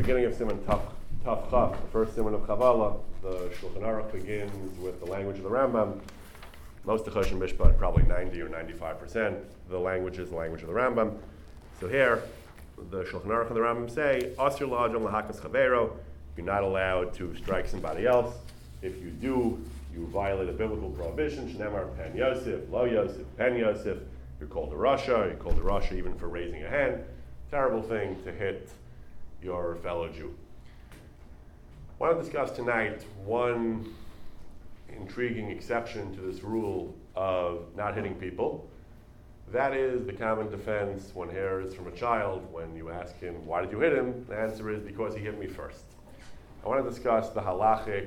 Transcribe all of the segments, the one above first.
beginning of Siman Taf Chav, the first Siman of Chavala. The Shulchan Aruch begins with the language of the Rambam. Most of Choshen Mishpat, probably 90 or 95%, the language is the language of the Rambam. So here, the Shulchan Aruch and the Rambam say, Asur la'adam lahakas chavero, you're not allowed to strike somebody else. If you do, you violate a biblical prohibition. Shnemar pen Yosef, lo Yosef, pen Yosef. You're called a Rasha. You're called a Rasha even for raising a hand. Terrible thing to hit your fellow Jew. I want to discuss tonight one intriguing exception to this rule of not hitting people. That is the common defense one hears from a child when you ask him, why did you hit him? The answer is, because he hit me first. I want to discuss the halachic,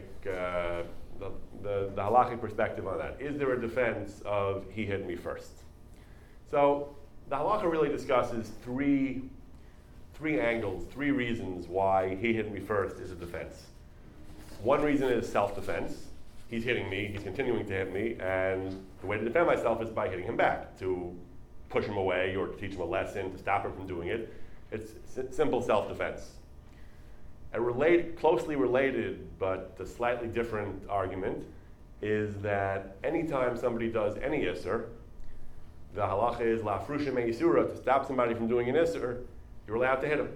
the halachic perspective on that. Is there a defense of he hit me first? So the halacha really discusses three angles, three reasons why he hit me first is a defense. One reason is self-defense. He's hitting me, he's continuing to hit me, and the way to defend myself is by hitting him back, to push him away or to teach him a lesson, to stop him from doing it. It's simple self-defense. A closely related but a slightly different argument is that anytime somebody does any isser, the halacha is la'afrusha me'isura, to stop somebody from doing an isser, you're allowed to hit him.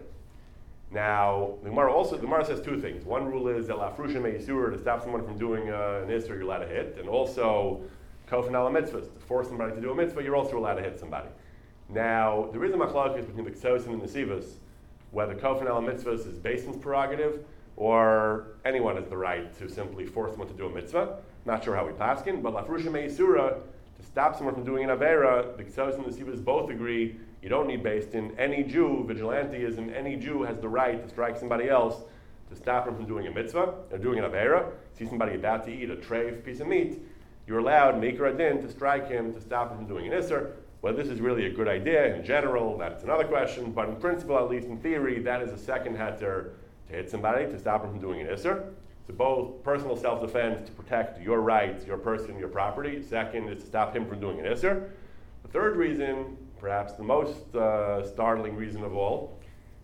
Now, the Gemara says two things. One rule is that la'afrusha me'isura, to stop someone from doing an isser, you're allowed to hit, and also kofen ala mitzvahs, to force somebody to do a mitzvah, you're also allowed to hit somebody. Now, there is a machlokes between the Ksosim and the Sivas, whether kofen ala mitzvahs is Beisin's prerogative, or anyone has the right to simply force someone to do a mitzvah. Not sure how we paskin, but la'afrusha me'isura, to stop someone from doing an avera, the Ksosim and the Sivas both agree you don't need Beisin. Any Jew, vigilanteism, any Jew has the right to strike somebody else to stop him from doing a mitzvah or doing an avera. See somebody about to eat a treif piece of meat, you're allowed, maker adin, to strike him to stop him from doing an isser. Whether this is really a good idea in general, that's another question, but in principle, at least in theory, that is a second heter to hit somebody, to stop him from doing an isser. So both personal self-defense to protect your rights, your person, your property. Second is to stop him from doing an isser. The third reason, perhaps the most startling reason of all,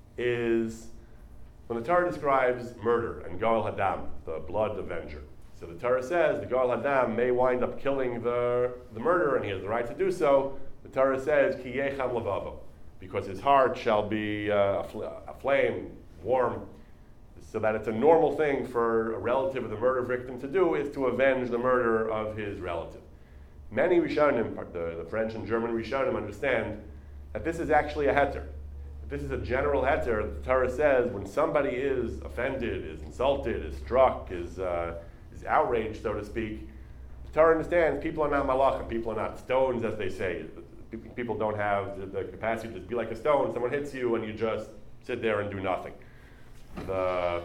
is when the Torah describes murder and Goel Hadam, the blood avenger. So the Torah says the Goel Hadam may wind up killing the murderer, and he has the right to do so. The Torah says, Ki yecham levavo, because his heart shall be aflame, warm, so that it's a normal thing for a relative of the murder victim to do is to avenge the murder of his relative. Many Rishonim, the French and German Rishonim, understand that this is actually a heter. This is a general heter. The Torah says when somebody is offended, is insulted, is struck, is outraged, so to speak, the Torah understands people are not malachim, people are not stones, as they say. People don't have the capacity to just be like a stone. Someone hits you and you just sit there and do nothing. The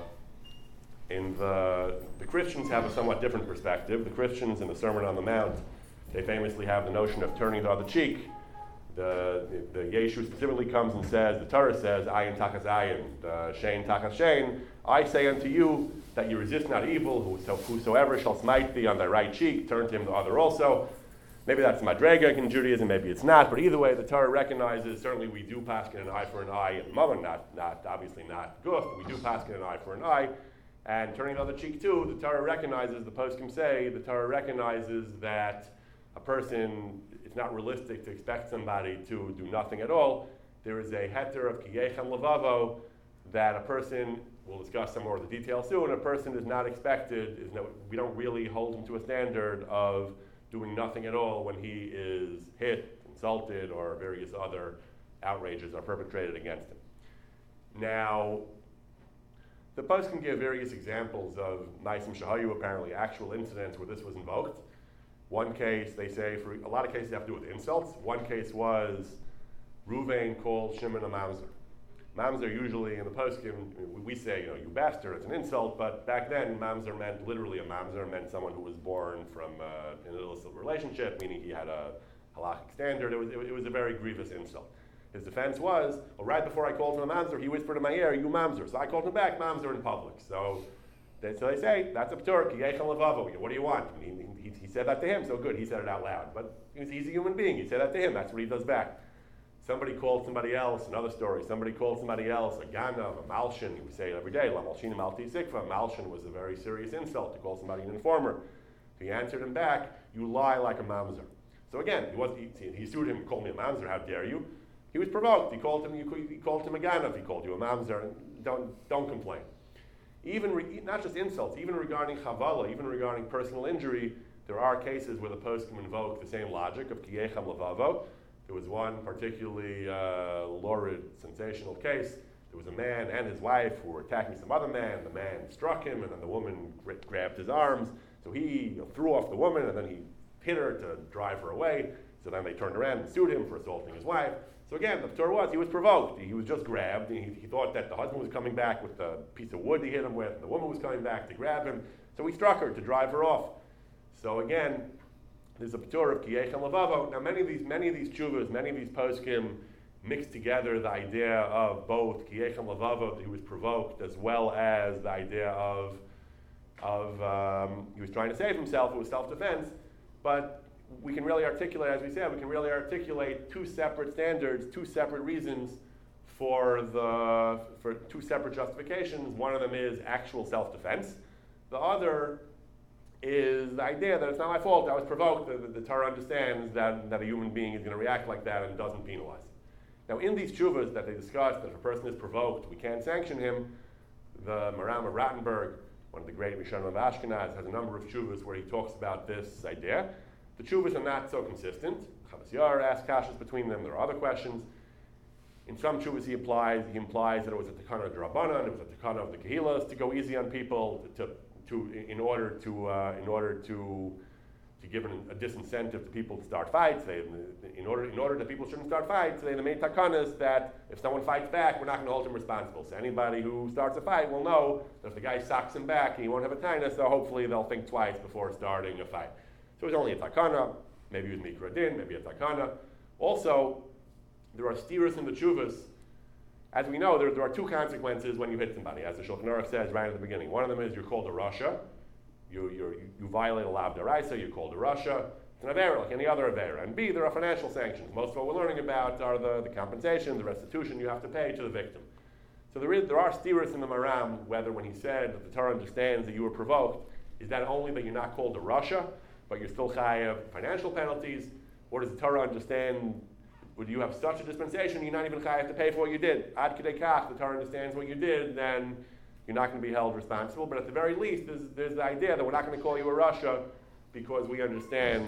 Christians have a somewhat different perspective. The Christians in the Sermon on the Mount, they famously have the notion of turning the other cheek. The Yeshu specifically comes and says, the Torah says, ayin takas ayin, shein takas shein, I say unto you that you resist not evil, whosoever shall smite thee on thy right cheek, turn to him the other also. Maybe that's madrega in Judaism, maybe it's not, but either way, the Torah recognizes, certainly we do paskin an eye for an eye, and mother, not obviously not guf, but we do paskin an eye for an eye, and turning the other cheek too, the Torah recognizes, the poskim say, the Torah recognizes that a person, it's not realistic to expect somebody to do nothing at all. There is a heter of kiyechem levavo that a person, we'll discuss some more of the details soon, a person is not expected, we don't really hold him to a standard of doing nothing at all when he is hit, insulted, or various other outrages are perpetrated against him. Now, the post can give various examples of Naisim Shahayu, apparently actual incidents where this was invoked. One case, they say, for a lot of cases have to do with insults. One case was Ruvain called Shimon a mamzer. Mamzer usually in the poskim, we say, you bastard, it's an insult, but back then mamzer meant literally a mamzer, meant someone who was born from an illicit relationship, meaning he had a halachic standard. It was a very grievous insult. His defense was, well, right before I called him a mamzer, he whispered in my ear, you mamzer. So I called him back, mamzer in public. So they say, that's a p'tur, kiyechel levavo. What do you want? He said that to him, so good, he said it out loud. But he's a human being, he said that to him, that's what he does back. Somebody called somebody else, another story, somebody called somebody else a ganav, a malshin. He would say it every day, la malshin malti sikva. Malshin was a very serious insult to call somebody an informer. If he answered him back, you lie like a mamzer. So again, he sued him, called me a mamzer, how dare you? He was provoked. He called him a ganav, he called you a mamzer. Don't complain. Not just insults, even regarding chavala, even regarding personal injury, there are cases where the post can invoke the same logic of kiyecham levavo. There was one particularly lurid, sensational case. There was a man and his wife who were attacking some other man. The man struck him, and then the woman grabbed his arms. So he threw off the woman, and then he hit her to drive her away. So then they turned around and sued him for assaulting his wife. So again, the Torah he was provoked. He was just grabbed. He thought that the husband was coming back with the piece of wood he hit him with, and the woman was coming back to grab him. So he struck her to drive her off. So again, there's a Torah of kiyechem levavo. Now many of these tshuvas, many of these poskim mix together the idea of both kiyechem levavo, that he was provoked, as well as the idea of he was trying to save himself. It was self-defense. But we can really articulate, as we said, two separate standards, two separate reasons for two separate justifications. One of them is actual self-defense. The other is the idea that it's not my fault, I was provoked. The Torah understands that a human being is going to react like that and doesn't penalize. Now, in these tshuvas that they discuss, that if a person is provoked, we can't sanction him, the Maram of Rattenberg, one of the great Rishonim of Ashkenaz, has a number of tshuvas where he talks about this idea. The tshuvas are not so consistent. Chavas Yair asks kashas between them. There are other questions. In some tshuvas he implies that it was a takana of Drabanan, it was a takana of the Kehilas to go easy on people, in order to give a disincentive to people to start fights. In order that people shouldn't start fights, they made takanas that if someone fights back, we're not going to hold him responsible. So anybody who starts a fight will know that if the guy socks him back, he won't have a taina, so hopefully they'll think twice before starting a fight. So it was only a takana, maybe it was mikra din, maybe a takana. Also, there are steers in the tshuvas. As we know, there are two consequences when you hit somebody, as the Shulchan Aruch says right at the beginning. One of them is you're called a rasha. You violate a lav deraisa, you're called a rasha. It's an avera, like any other avera. And B, there are financial sanctions. Most of what we're learning about are the compensation, the restitution you have to pay to the victim. So there are steers in the Maram, whether when he said that the Torah understands that you were provoked, is that only that you're not called a rasha, but you're still chayav financial penalties, or does the Torah understand would you have such a dispensation, you're not even chayav to pay for what you did? Ad kidei kach, the Torah understands what you did, then you're not going to be held responsible. But at the very least, there's the idea that we're not going to call you a rasha because we understand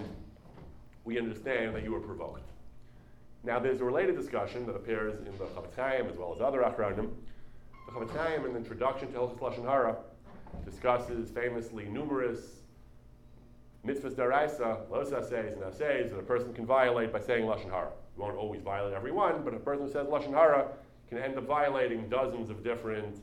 that you were provoked. Now, there's a related discussion that appears in the Chafetz Chaim as well as other achronim. The Chafetz Chaim, in the introduction to Hilchos Lashon Hara, discusses famously numerous mitzvahs daraisa, los assays and assays that a person can violate by saying Lashon Hara. You won't always violate every one, but a person who says Lashon Hara can end up violating dozens of different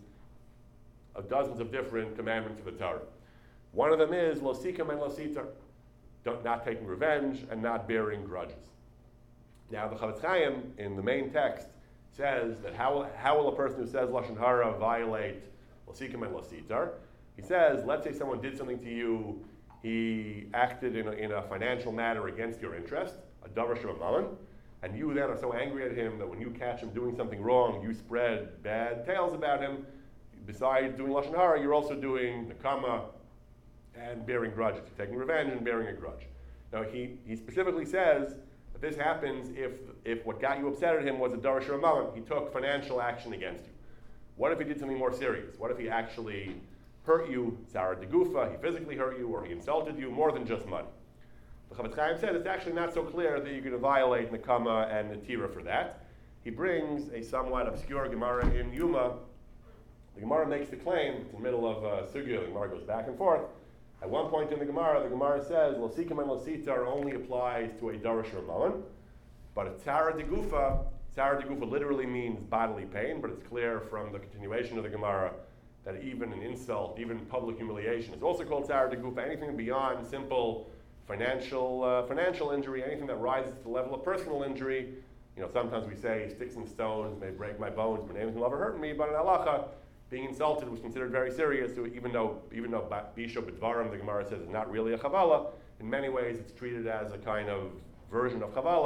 commandments of the Torah. One of them is lo sikam and lo sitar, not taking revenge and not bearing grudges. Now the Chafetz Chaim in the main text says that how will a person who says Lashon Hara violate lo sikam and lo sitar? He says, let's say someone did something to you, he acted in a financial matter against your interest, a davar shebamammon, and you then are so angry at him that when you catch him doing something wrong, you spread bad tales about him. Besides doing Lashon Hara, you're also doing nekama and bearing grudges. You're taking revenge and bearing a grudge. Now, he specifically says that this happens if what got you upset at him was a davar shebamammon. He took financial action against you. What if he did something more serious? What if he actually hurt you, Sarah de Gufa, he physically hurt you, or he insulted you, more than just money? The Chafetz Chaim said it's actually not so clear that you're going to violate nekama and netira for that. He brings a somewhat obscure Gemara in Yuma. The Gemara makes the claim, it's in the middle of Sugya, the Gemara goes back and forth. At one point in the Gemara says, Lo sikam and lo sitar only applies to a davar shebamammon, but a tzara de gufa literally means bodily pain, but it's clear from the continuation of the Gemara that even an insult, even public humiliation is also called tzara de gufa. Anything beyond simple financial injury, anything that rises to the level of personal injury. Sometimes we say sticks and stones may break my bones, but anything will ever hurt me. But in halacha, being insulted was considered very serious. So even though bisho b'dvarim, the Gemara says, is not really a chavala, in many ways it's treated as a kind of version of chavala.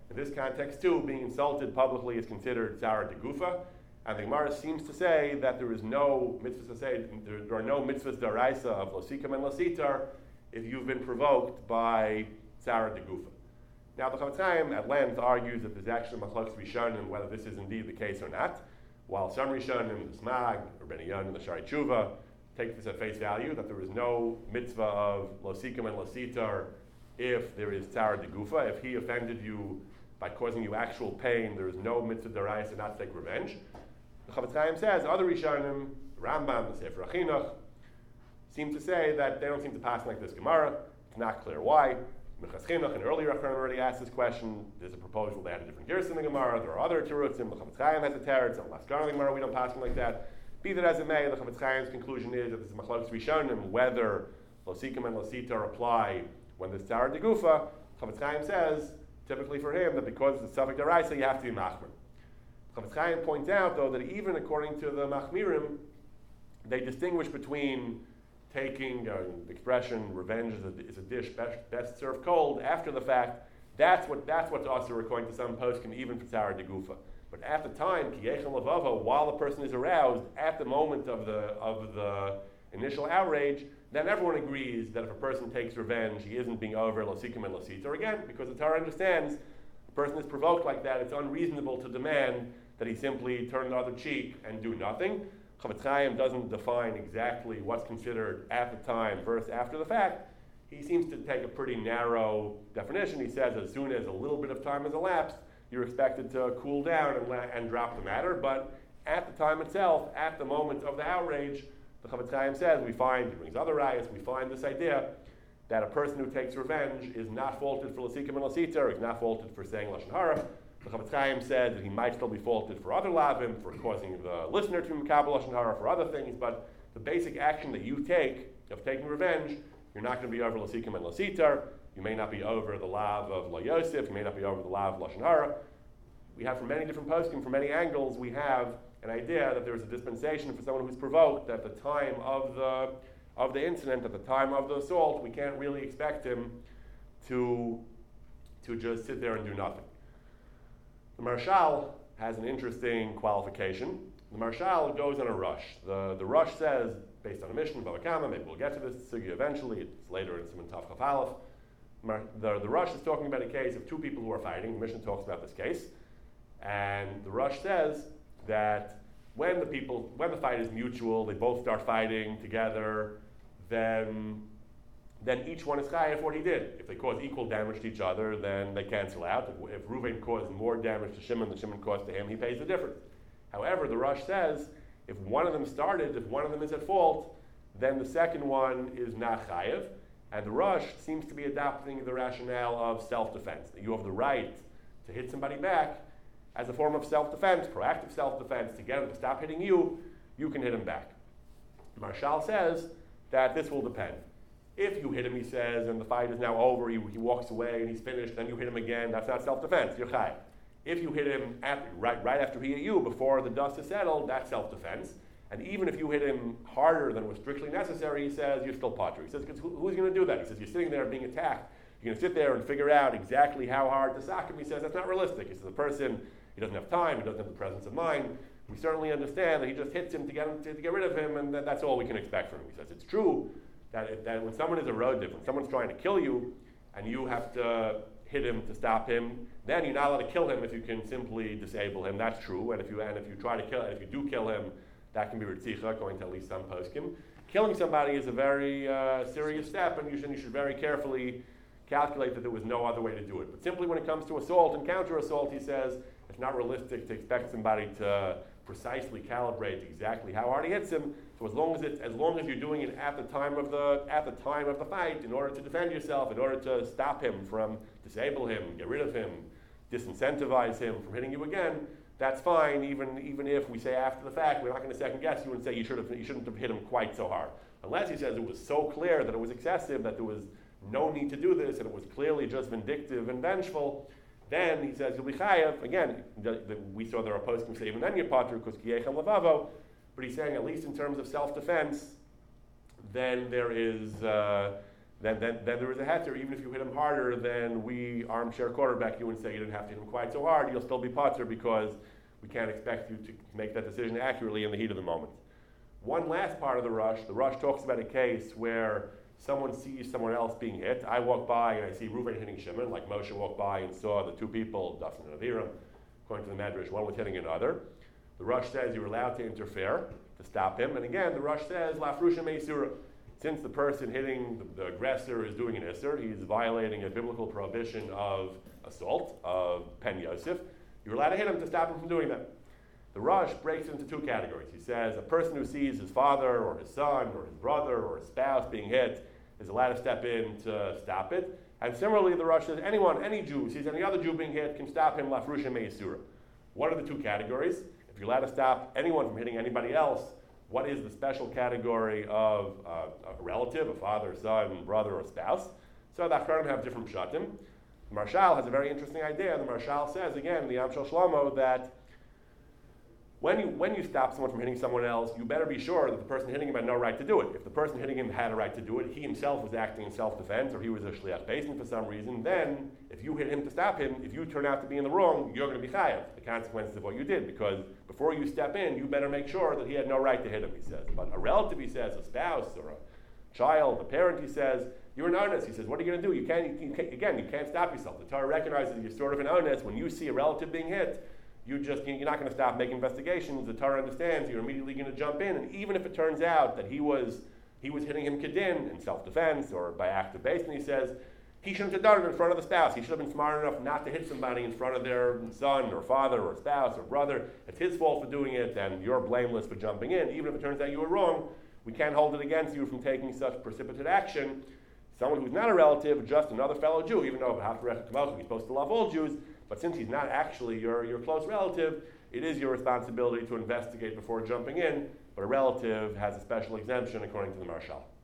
In this context too, being insulted publicly is considered tzara degufa, and the Gemara seems to say that there is no mitzvah to say there are no mitzvahs daraisa of losikam and lositar if you've been provoked by tzara degufa. Now the Chofetz Chaim at length argues that there's actually machlokes rishonim whether this is indeed the case or not, while some rishonim, the Smag, or Ben Yon, the Shari Tshuva, take this at face value, that there is no mitzvah of losikam and lositar if there is tzara degufa. If he offended you by causing you actual pain, there is no mitzvah daraisa not to take revenge. The Chofetz Chaim says other rishonim, the Rambam, the Sefer HaChinuch, seem to say that they don't seem to pass like this Gemara. It's not clear why. Minchas Chinuch, an earlier Achron already asked this question. There's a proposal they had a different gerus in the Gemara. There are other terutzim. The Chofetz Chaim has a teretz. On last Gemara, the Gemara we don't pass like that. Be that as it may, the Chofetz Chaim's conclusion is that this is machlokes rishonim whether losikam and lositar apply when there's tzara degufa. Chofetz Chaim says typically for him that because it's suffix deraisa you have to be machmir. Chofetz Chaim points out though that even according to the machmirim, they distinguish between taking the expression revenge is a dish best served cold after the fact. That's what's also according to some poskim even for tzara degufa. But at the time, kiyechel levavo, while the person is aroused at the moment of the initial outrage, then everyone agrees that if a person takes revenge, he isn't being over losikim and lositar again, because the Torah understands a person is provoked like that. It's unreasonable to demand that he simply turn the other cheek and do nothing. Chofetz Chaim doesn't define exactly what's considered at the time versus after the fact. He seems to take a pretty narrow definition. He says as soon as a little bit of time has elapsed, you're expected to cool down and drop the matter. But at the time itself, at the moment of the outrage, the Chofetz Chaim says he brings other rayas, we find this idea that a person who takes revenge is not faulted for lasikim and lasitar, is not faulted for saying lashon hara. The Chofetz Chaim said that he might still be faulted for other lavim, for causing the listener to makabel lashon hara, for other things, but the basic action that you take of taking revenge, you're not going to be over lasikim and lasitar. You may not be over the lav of La Yosef, you may not be over the lav of lashon hara. We have from many different poskim, from many angles, we have an idea that there is a dispensation for someone who's provoked at the time of the incident, at the time of the assault. We can't really expect him to just sit there and do nothing. The Marshal has an interesting qualification. The Marshal goes on a rush. The rush says, based on a mission, Bava Kama, maybe we'll get to this sugya eventually, it's later in Siman Tav Chaf Aleph. The rush is talking about a case of two people who are fighting. The mission talks about this case. And the rush says that when the fight is mutual, they both start fighting together, then each one is chayav for what he did. If they cause equal damage to each other, then they cancel out. If Reuven caused more damage to Shimon than Shimon caused to him, he pays the difference. However, the rush says if one of them started, if one of them is at fault, then the second one is not chayav. And the rush seems to be adopting the rationale of self-defense, that you have the right to hit somebody back as a form of self-defense, proactive self-defense, to get him to stop hitting you, you can hit him back. Marshal says that this will depend. If you hit him, he says, and the fight is now over, he walks away and he's finished, then you hit him again, that's not self-defense, you're chayav. If you hit him right after he hit you, before the dust is settled, that's self-defense. And even if you hit him harder than was strictly necessary, he says, you're still potter. He says, because who's going to do that? He says, you're sitting there being attacked. You're going to sit there and figure out exactly how hard to sock him. He says, that's not realistic. He says, the person, he doesn't have time, he doesn't have the presence of mind. We certainly understand that he just hits him to get rid of him, and that's all we can expect from him. He says, it's true that when someone is a road when someone's trying to kill you, and you have to hit him to stop him, then you're not allowed to kill him if you can simply disable him. That's true. And if you do kill him, that can be ritzicha, according to at least some poskim. Killing somebody is a very serious step, and you should very carefully calculate that there was no other way to do it. But simply when it comes to assault and counter-assault, he says it's not realistic to expect somebody to precisely calibrate exactly how hard he hits him. So as long as you're doing it at the time of the fight, in order to defend yourself, in order to stop him, from disable him, get rid of him, disincentivize him from hitting you again, that's fine. Even if we say after the fact, we're not going to second guess you and say you shouldn't have hit him quite so hard. Unless he says it was so clear that it was excessive, that there was no need to do this, and it was clearly just vindictive and vengeful, then he says you'll be chayav. Again, we saw there are poskim say even then you're potter because kiyechem levavo, but he's saying at least in terms of self-defense, then there is then there is a heter. Even if you hit him harder than we armchair quarterback you and say you didn't have to hit him quite so hard, you'll still be patur because we can't expect you to make that decision accurately in the heat of the moment. One last part of the Rush talks about a case where someone sees someone else being hit. I walk by and I see Reuven hitting Shimon, like Moshe walked by and saw the two people, Dafsan and Aviram, according to the Medrash, one was hitting another. The Rush says you're allowed to interfere to stop him. And again, the Rush says, Lafrusha Meisura. Since the person hitting the aggressor is doing an Isser, he's violating a biblical prohibition of assault, of Pen Yosef, you're allowed to hit him to stop him from doing that. The Rush breaks it into two categories. He says a person who sees his father or his son or his brother or his spouse being hit is allowed to step in to stop it. And similarly, the Rush says anyone, any Jew who sees any other Jew being hit can stop him, Lafrusha Meisura. What are the two categories? If you're allowed to stop anyone from hitting anybody else, what is the special category of a relative, a father, son, brother, or spouse? So the Achronim have different pshatim. The Marshal has a very interesting idea. The Marshal says, again, in the Am Shel Shlomo, that when you stop someone from hitting someone else, you better be sure that the person hitting him had no right to do it. If the person hitting him had a right to do it, he himself was acting in self-defense, or he was a shliach beis for some reason, then if you hit him to stop him, if you turn out to be in the wrong, you're going to be chayav, the consequences of what you did, because before you step in, you better make sure that he had no right to hit him, he says. But a relative, he says, a spouse, or a child, a parent, he says, you're an onus. He says, what are you going to do? You can't stop yourself. The Torah recognizes you're sort of an onus. When you see a relative being hit, you're not going to stop making investigations. The Torah understands you're immediately going to jump in, and even if it turns out that he was hitting him kedin in self-defense or by act of base, and he says he shouldn't have done it in front of the spouse. He should have been smart enough not to hit somebody in front of their son or father or spouse or brother. It's his fault for doing it, and you're blameless for jumping in. Even if it turns out you were wrong, we can't hold it against you from taking such precipitate action. Someone who's not a relative, just another fellow Jew, even though he's supposed to love all Jews, but since he's not actually your close relative, it is your responsibility to investigate before jumping in, but a relative has a special exemption according to the Marshal.